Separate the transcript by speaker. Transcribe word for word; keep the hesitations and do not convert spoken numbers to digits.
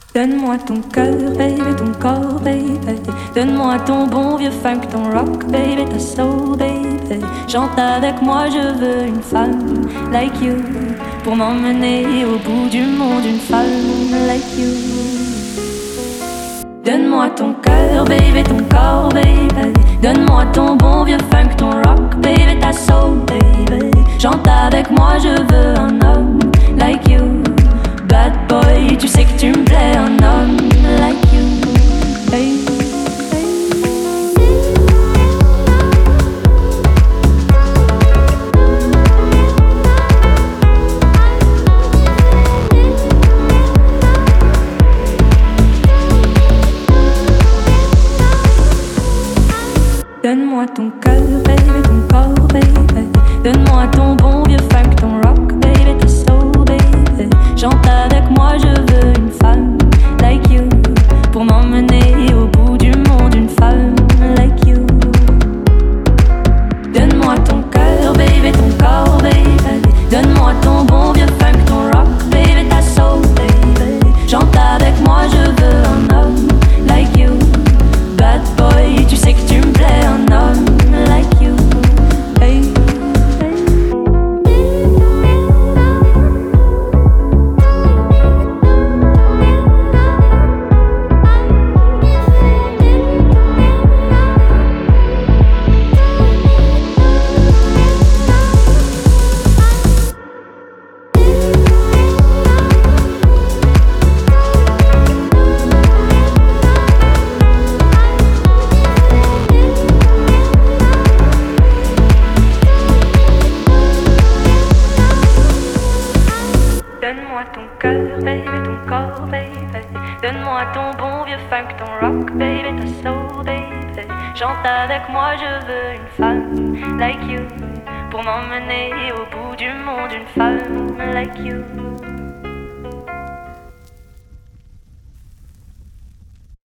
Speaker 1: Donne-moi ton cœur, baby, ton corps, baby. Donne-moi ton bon vieux funk, ton rock, baby, ta soul, baby. Chante avec moi, je veux une femme like you pour m'emmener au bout du monde, une femme like you. Donne-moi ton cœur, baby, ton corps, baby. Donne-moi ton bon vieux funk, ton rock, baby, ta soul, baby. Chante avec moi, je veux un homme like you. Bad boy, tu sais que tu me plais, un homme like you. Hey, hey. Donne-moi ton cœur, baby, ton corps, baby. Donne-moi ton bon vieux funk, ton rock, baby, ta soul, baby. Chante avec moi, je veux une femme like you pour m'emmener au bout du monde, une femme like you. Donne-moi ton cœur, baby, ton corps, baby. Donne-moi ton bon vieux funk, ton rock, baby, ta soul, baby. Chante avec moi, je veux un homme like you. Bad boy, tu sais que tu me plais, un homme like you. Hey. Donne-moi ton cœur, baby, ton corps, baby. Donne-moi ton bon vieux funk, ton rock, baby, ta soul, baby. Chante avec moi, je veux une femme like you pour m'emmener au bout du monde, une femme like you.